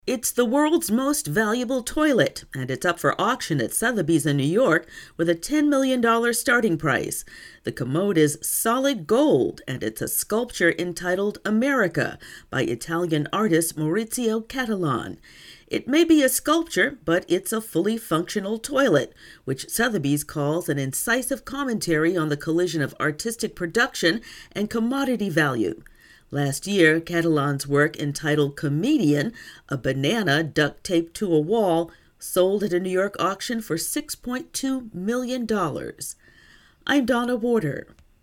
It's the world's most valuable toilet, and it's up for auction at Sotheby's in New York with a $10 million starting price. The commode is solid gold, and it's a sculpture entitled America by Italian artist Maurizio Cattelan. It may be a sculpture, but it's a fully functional toilet, which Sotheby's calls an incisive commentary on the collision of artistic production and commodity value. Last year, Cattelan's work entitled Comedian, a banana duct taped to a wall, sold at a New York auction for $6.2 million. I'm Donna Warder.